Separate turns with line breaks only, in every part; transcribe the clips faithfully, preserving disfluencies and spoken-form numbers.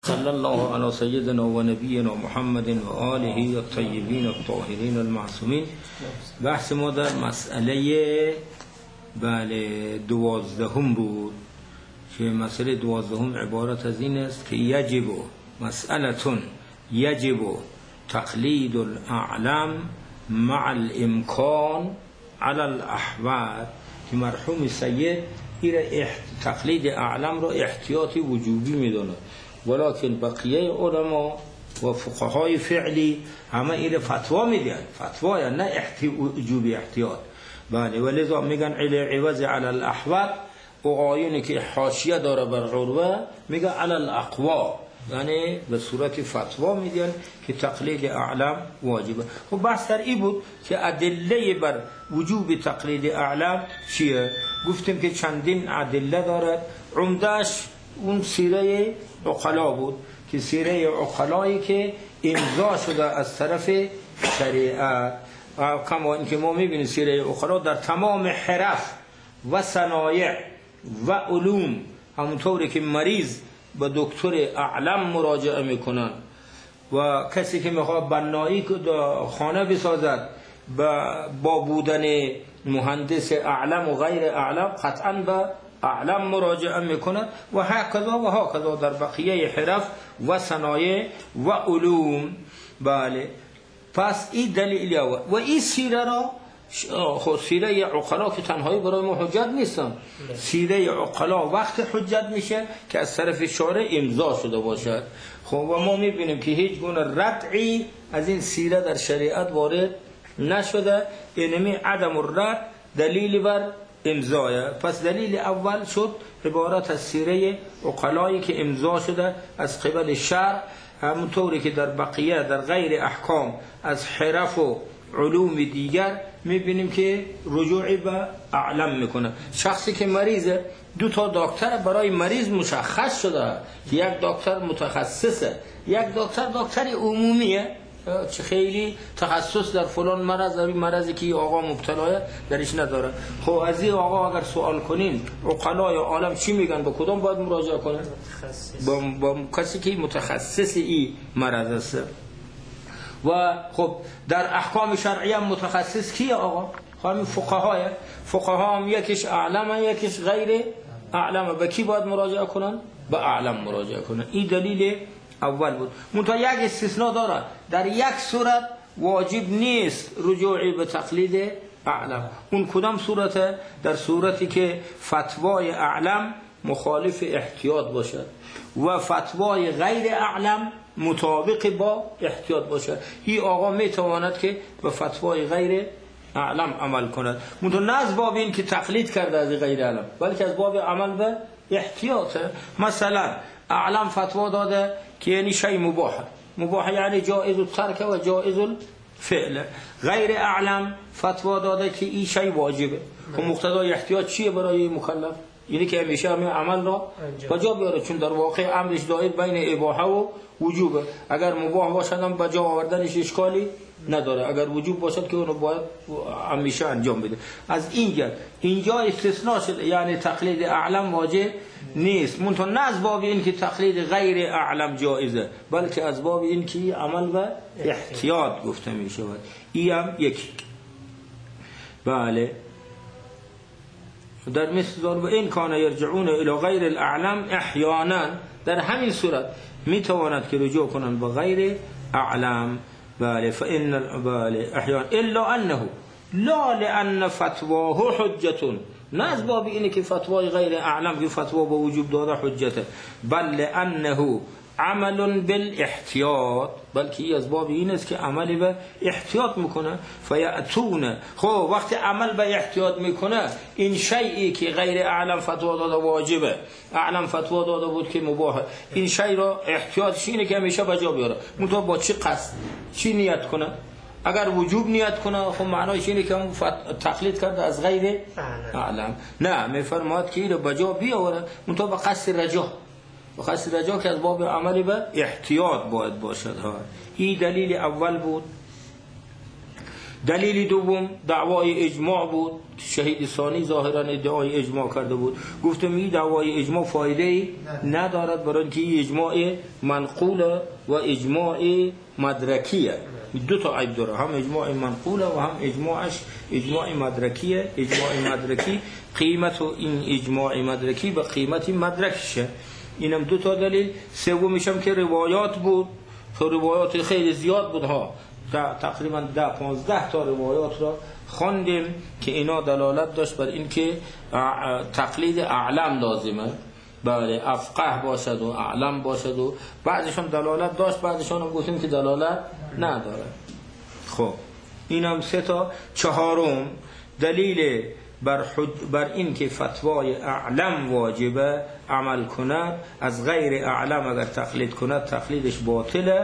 صلی الله علی سیدنا و نبینا محمد و آله الطیبین الطاهرین المعصومین. بحث ما در مسئله بله دوازدهم بود که مسئله دوازدهم عبارت از این است که یجب مسئلتون یجب تقلید الاعلم مع الامکان على الاحوال، که مرحوم سید این تقلید اعلم را احتیاطی وجوبی میدونه، ولکن بقیه علما و فقهای فعلی همه این فتوا میدن، فتوا یا نه احتی... وجوبی احتیاط. بله، ولذا میگن علی عوض علی الاحوال، آیونی که حاشیه داره بر عروه میگن علی الاقوا، یعنی به صورت فتوا میدن که تقلید اعلم واجبه. خب بحث در این بود که ادله بر وجوب تقلید اعلم چیه؟ گفتیم که چندین ادله دارد، عمدهش اون سیره عقلا بود که سیره عقلایی که امضا شده از طرف شریعت. کما اینکه ما میبینیم سیره عقلا در تمام حرف و صنایع و علوم، همونطوری که مریض به دکتر اعلم مراجعه میکنن و کسی که میخواد بنایی خانه بسازد با بودن مهندس اعلم و غیر اعلم قطعا به اعلم مراجعه میکنه و هکذا و هکذا در بقیه حرف و صنایع و علوم. بله، پس این دلیل و این سیره را خود سیره عقلا که تنهایی برای ما حجت نیستن، سیره عقلا وقت حجت میشه که از طرف شارع امضا شده باشد. خب و ما میبینیم که هیچ گونه ردعی از این سیره در شریعت وارد نشده، اینمی عدم الرد دلیل بر امضایه. پس دلیل اول شد عبارت از سیره عقلایی که امضا شده از قبل شرع، همونطوری که در بقیه در غیر احکام از حرف و علوم دیگر میبینیم که رجوعی به اعلم میکنه. شخصی که مریضه، دو تا دکتر برای مریض مشخص شده، یک دکتر متخصصه، یک دکتر دکتر عمومیه چه خیلی تخصص در فلان مرض، در این مرضی که آقا مبتلاه درش نداره. خب از این آقا اگر سوال کنین عقلای عالم چی میگن، با کدام باید مراجعه کنن؟ با, با کسی که متخصص این مرض است. و خب در احکام شرعی هم متخصص کیه آقا؟ همین فقهای فقها هم یکیش اعلم یکیش غیر اعلم. به کی باید مراجعه کنن؟ به اعلم مراجعه کنن. این دلیل اول بود. منتها یک استثناء داره، در یک صورت واجب نیست رجوعی به تقلید اعلم. اون کدام صورته؟ در صورتی که فتوای اعلم مخالف احتیاط باشد و فتوای غیر اعلم مطابق با احتیاط باشد. این آقا میتواند که به فتوای غیر اعلم عمل کند، منتها نه از باب این که تقلید کرده از غیر اعلم، بلکه از باب عمل به احتیاطه. مثلا اعلم فتوا داده که یعنی شی مباح، مباح یعنی جائز الترک و جائز الفعل. غیر اعلم فتوا داده که این شی واجبه. خب مقتضای احتیاط چیه برای مکلف؟ یعنی که همیشه همین عمل را بجا بیاره، چون در واقع امرش دایر بین اباحه و وجوبه. اگر مباح باشد هم بجا آوردنش اشکالی نداره، اگر وجوب باشد که اونو باید همیشه انجام بده. از اینجا اینجا استثناء شده، یعنی تقلید اعلم واجب نیست، منتها نه از باب این که تقلید غیر اعلم جایزه، بلکه از باب این که عمل و احتیاط گفته می شود. این هم یکی. بله، در مثل و این کان یرجعون الی غیر الاعلم احیانا، در همین صورت می تواند که رجوع کنند به غیر اعلم. بله، فإن بله احیانا الا انه لا لان فتواه حجة، نه از باب اینه که فتوای غیر اعلم که فتوا با وجوب داده حجته، بل لانه عمل بالاحتیاط، بلکه ای از باب این است که عمل به احتیاط میکنه. فیاتون، خب وقتی عمل به احتیاط میکنه، این شیئی که غیر اعلم فتوا داده واجبه، اعلم فتوا داده بود که مباحه، این شیء را احتیاطش اینه که همیشه بجا بیاره. منتها با چی قصد، چی نیت کنه؟ اگر وجوب نیت کنه خب معنایش اینه که اون تقلید کرده از غیر اعلم. نه، میفرماید که اینو بجا بیاره، منتها با قصد رجا، و قصد رجا که از باب عملی به احتیاط باید باشد. ها این دلیل اول بود. دلیل دوم دعوای اجماع بود. شهید ثانی ظاهرا ادعای اجماع کرده بود. گفتم این دعوای اجماع فایده ای ندارد، برای اینکه اجماع منقول و اجماع مدرکیه. دو تا عیب داره، هم اجماع منقوله و هم اجماعش اجماع مدرکیه. اجماع مدرکی قیمت و این اجماع مدرکی به قیمت مدرکشه. اینم دو تا دلیل. سومیش هم که روایات بود، تو روایات خیلی زیاد بود ها، تقریبا ده پانزده تا روایات را خواندیم که اینا دلالت داشت بر اینکه تقلید اعلم لازمه، بله افقه باشد و اعلم باشد و بعضشون دلالت داشت، بعضشون هم گفتیم که دلالت نداره. خب اینم سه تا. چهارم دلیل بر, بر این که فتوای اعلم واجبه عمل کند، از غیر اعلم اگر تقلید کند تقلیدش باطله.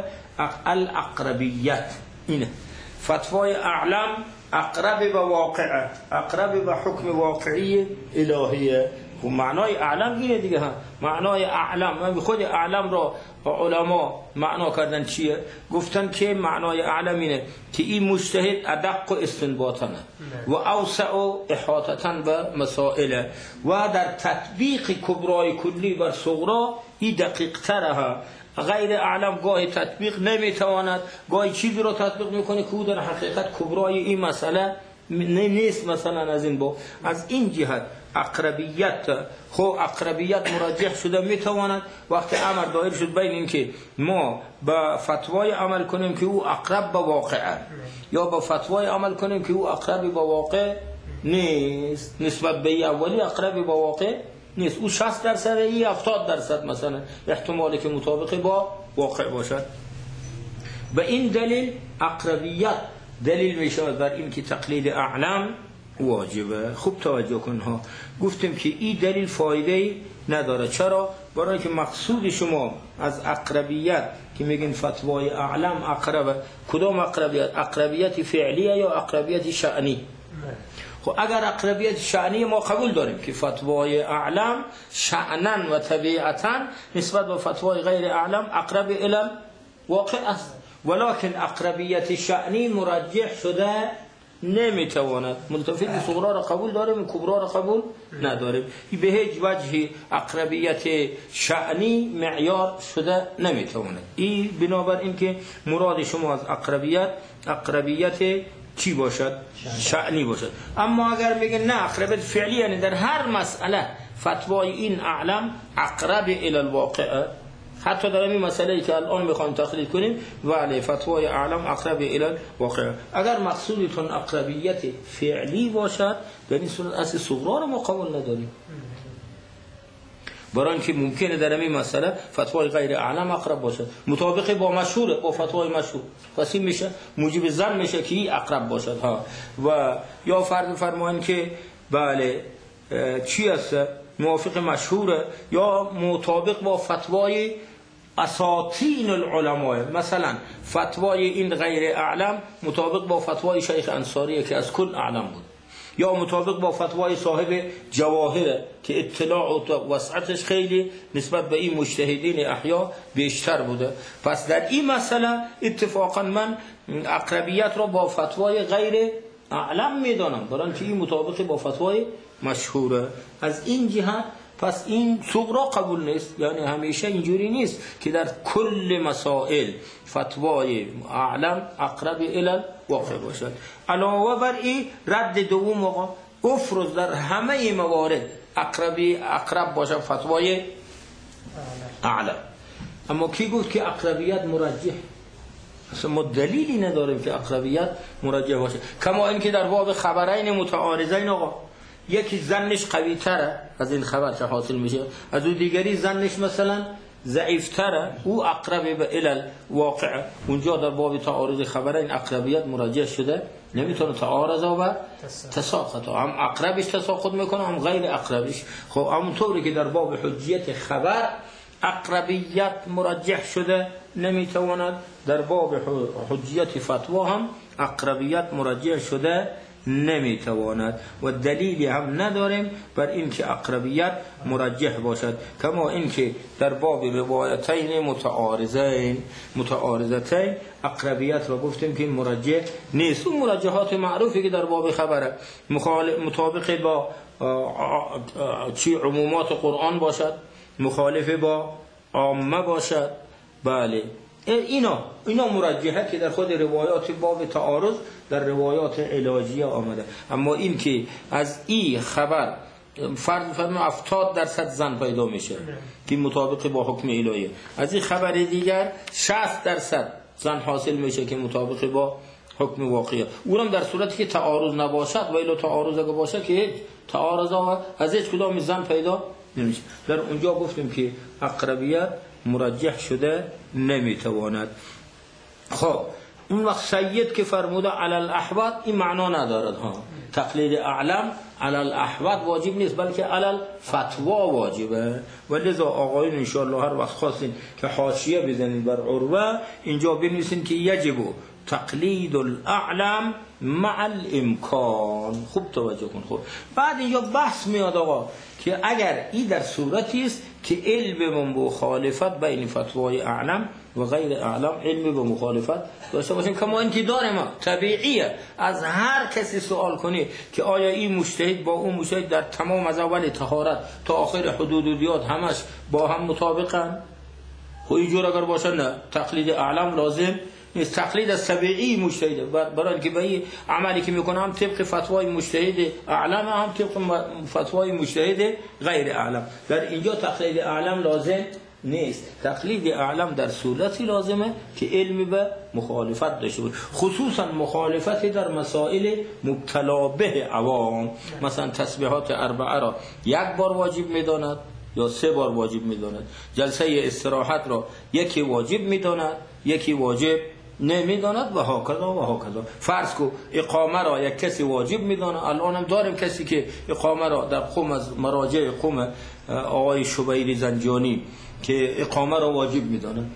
الاقربیت اینه، فتوای اعلم اقرب به واقعه، اقرب به حکم واقعی الهیه. و معنای اعلم اینه دیگه. هم معنای اعلم، من خود اعلم را علما معنا کردن چیه؟ گفتن که معنای اعلم اینه که این مجتهد ادق و استنباطنه و اوسع و احاطتن به مسائل و در تطبیق کبرای کلی و صغرا این دقیق تره. غیر اعلم گاهی تطبیق نمیتواند، گاهی چیزی رو تطبیق میکنه که او در حقیقت کبرای این مسئله نیست. مثلا از این با از این جهت اقربیت، خو اقربیت مرجح شده میتواند وقتی امر دایر شد بین این که ما با فتوای عمل کنیم که او اقرب به واقعه یا با فتوای عمل کنیم که او اقرب به واقع نیست. نسبت به اولی اقرب به واقع نیست، او شصت درصد ای هفتاد درصد مثلا احتمالی که مطابق با واقع باشد. به این دلیل اقربیت دلیل میشود بر این که تقلید اعلم واجبه. خوب توجه کن ها، گفتیم که این دلیل فایده نداره. چرا؟ برای که مقصود شما از اقربیت که میگین فتوای اعلم اقربه، کدام اقربیت؟ اقربیت فعلیه یا اقربیت شأنی؟ خب اگر اقربیت شأنی ما قبول داریم که فتوای اعلم شأنا و طبیعتا نسبت به فتوای غیر اعلم اقرب الی واقع است، ولكن اقربیت شأنی مرجح شده نمیتواند. ملتفت صغرا را قبول داریم، کبرا را قبول نداریم. به هیچ وجه اقربیت شأنی معیار شده نمیتواند. این بنابر این که مراد شما از اقربیت اقربیت چی باشد؟ شأنی باشد. اما اگر میگن نه اقربیت فعلی، یعنی در هر مسئله فتوای این اعلم اقرب الی الواقع، حتی در این مسئله که الان میخوایم تقلید کنیم ولی فتوای اعلم اقرب الی الواقع. اگر مقصودتون اقربیت فعلی باشد در این صورت اصل صغرا رو ما قبول نداریم، برای اینکه ممکنه در این مسئله فتوای غیر اعلم اقرب باشد مطابق با مشهور، با فتوای مشهور، پس این میشه موجب ظن میشه که این اقرب باشد ها. و یا فرض فرمایید که بله چی است موافق مشهوره یا مطابق با فتوای اساطین العلماء، مثلا فتوای این غیر اعلم مطابق با فتوای شیخ انصاری که از کل اعلم بود، یا مطابق با فتوای صاحب جواهر که اطلاع و وسعتش خیلی نسبت به این مجتهدین احیا بیشتر بوده. پس در این مسئله اتفاقا من اقربیت را با فتوای غیر اعلم میدانم، برای اینکه این مطابق با فتوای مشهوره. از این جهت پس این صغرا قبول نیست، یعنی همیشه اینجوری نیست که در کل مسائل فتوای اعلم اقرب الی واقع باشد. علاوه بر این رد دوم آقا افرض در همه موارد اقربی اقرب باشد فتوای اعلم، اما کی گفت که اقربیت مرجح؟ اصلا ما دلیلی نداریم که اقربیت مرجح باشه. کما اینکه در باب خبرین متعارضین آقا یکی ظنش قوی تره از این خبر که حاصل میشه، از اون دیگری ظنش مثلا ضعیف تره، او اقرب به الی واقع. اونجا در باب تعارض خبرین اقربیت مرجح شده نمیتونه تعارض و تساقط، هم اقربش تساقط میکنه هم غیر اقربش. خب همونطوری که در باب حجیت خبر اقربیت مرجح شده نمیتواند در باب حجیت فتوا هم اقربیت مرجح شده نمیتواند و دلیلی هم نداریم بر اینکه اقربیت مرجح باشد، کما اینکه در باب روایتین متعارضین متعارضتین اقربیت را گفتیم که مرجح نیست. اون مرجحات معروفی که در باب خبره مطابق با چی عمومات قرآن باشد، مخالف با عامه باشد، بله اینا اینا مرجحه که در خود روایات باب تعارض در روایات علاجیه آمده. اما این که از این خبر فرض فرض هفتاد درصد زن پیدا میشه که مطابق با حکم الهی، از این خبر دیگر شصت درصد زن حاصل میشه که مطابق با حکم واقعی، اونم در صورتی که تعارض نباشد. و الا تعارض اگه باشه که هیچ تعارض از هیچ کدام زن پیدا نمیشه. در اونجا گفتیم که اقربیت مرجح شده نمیتواند. خب اون وقت سید که فرموده علی الاحوط این معنا ندارد ها، تقلید اعلم علی الاحوط واجب نیست بلکه علی الفتوا واجبه. و لذا آقایون ان شاء الله هر وقت خواستین که حاشیه بزنید بر عروه اینجا بنویسین که یجب تقلید الاعلم مع الامکان. خوب توجه کن. خب بعد اینجا بحث میاد آقا که اگر این در صورتی است که علم به مخالفت بین فتوای اعلم و غیر اعلم علم به مخالفت داشته باشیم، کما اینکه داره ما طبیعیه از هر کسی سوال کنی که آیا این مجتهد با اون مجتهد در تمام از اول طهارت تا آخر حدودیات همش با هم مطابقن. خب اینجور اگر باشه نه تقلید اعلم لازم نیست، تقلید از طبیعی مجتهده، برای اینکه به این عملی که میکنه هم طبق فتوای مجتهد اعلم هم طبق فتوای مجتهد غیر اعلم. در اینجا تقلید اعلم لازم نیست. تقلید اعلم در صورتی لازمه که علمی به مخالفت داشته باشه، خصوصا مخالفت در مسائل مبتلا به عوام. مثلا تسبیحات اربعه را یک بار واجب میداند یا سه بار واجب میداند، جلسه استراحت را یکی واجب میداند یکی واجب نمیداند و هاکذا و هاکذا. فرض کو اقامه را یک کسی واجب میداند، الان هم داریم کسی که اقامه را در قوم از مراجع قوم آقای شبیری زنجانی که اقامه را واجب میداند،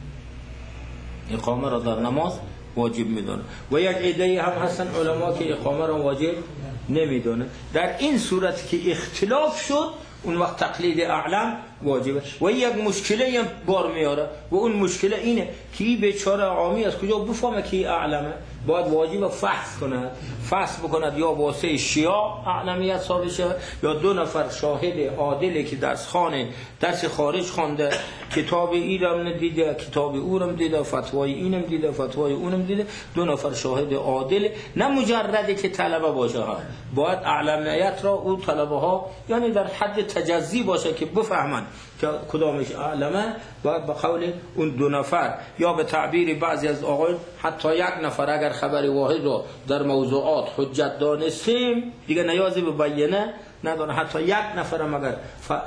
اقامه را در نماز واجب میداند، و یک عده هم هستن علما که اقامه را واجب نمیداند. در این صورت که اختلاف شد اون وقت تقلید اعلم واجبه. و یک مشکلی هم بار میاره و اون مشکل اینه که این بیچاره عامی از کجا بفهمه که اعلمه، باید واجب فحص کند، فحص بکند یا واسه شیعه اعلمیت ثابت شد یا دو نفر شاهد عادلی که درس خانه درس خارج خوانده، کتاب اینم ندیده کتاب اونم دیده، فتوای اینم دیده فتوای اونم دیده، دو نفر شاهد عادل، نه مجردی که طلبه باشه ها، باید اعلمیت را اون طلبه ها یعنی در حد تجزی باشه که بفهمن که کدامش اعلمه. باید به قول اون دو نفر یا به تعبیر بعضی از آقایون حتی یک نفر اگر خبر واحد رو در موضوعات حجت دانستیم دیگه نیازی به بیانه نداره، حتی یک نفر هم اگر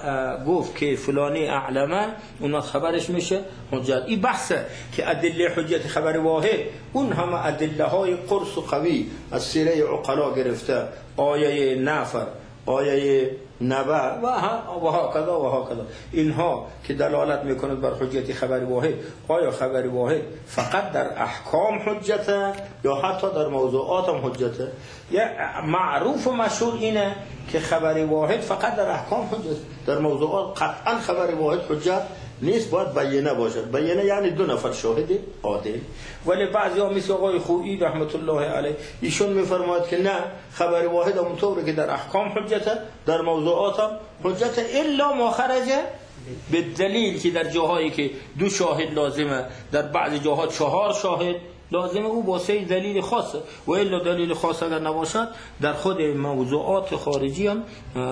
گفت که فلانی اعلمه اون خبرش میشه حجت. این بحثه که ادله حجت خبر واحد اون همه ادله های قرص و قوی از سیره عقلا گرفته، آیه نفر، آیه نبع و ها کذا و ها کذا، اینها که دلالت میکنند بر حجت خبر واحد. آیا خبر واحد فقط در احکام حجته یا حتی در موضوعات هم حجته؟ یا معروف و مشهور اینه که خبر واحد فقط در احکام حجت، در موضوعات قطعا خبر واحد حجت نیست، باید بیانه باشد. بیانه یعنی دو نفر شاهد عادل. ولی بعضی ها مثل آقای خویی رحمت الله علیه ایشون میفرماید که نه، خبر واحد همونطوره که در احکام حجته در موضوعات هم حجته الا ما خرجه به دلیل که در جاهایی که دو شاهد لازمه در بعضی جاها چهار شاهد لازمه، او واسه دلیل خاصه، و الا دلیل خاص اگر نباشد در خود موضوعات خارجی هم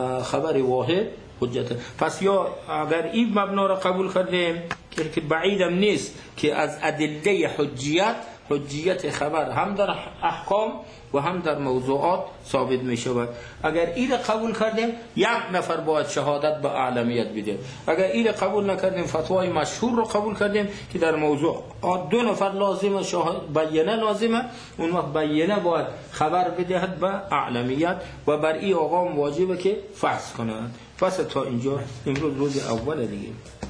خبر واحد حجته. پس یا اگر این مبنا را قبول کردیم که بعیدم نیست که از ادله حجیت حجیت خبر هم در احکام و هم در موضوعات ثابت می شود. اگر این را قبول کردیم یک نفر باید شهادت به اعلمیت بده، اگر این را قبول نکردیم فتوای مشهور را قبول کردیم که در موضوع دو نفر لازمه شاهد بیانه لازمه، اون وقت بیانه باید خبر بدهد به اعلمیت و بر این آقام واجبه که فحص کنند. پس تا اینجا امروز روز اول دیگه.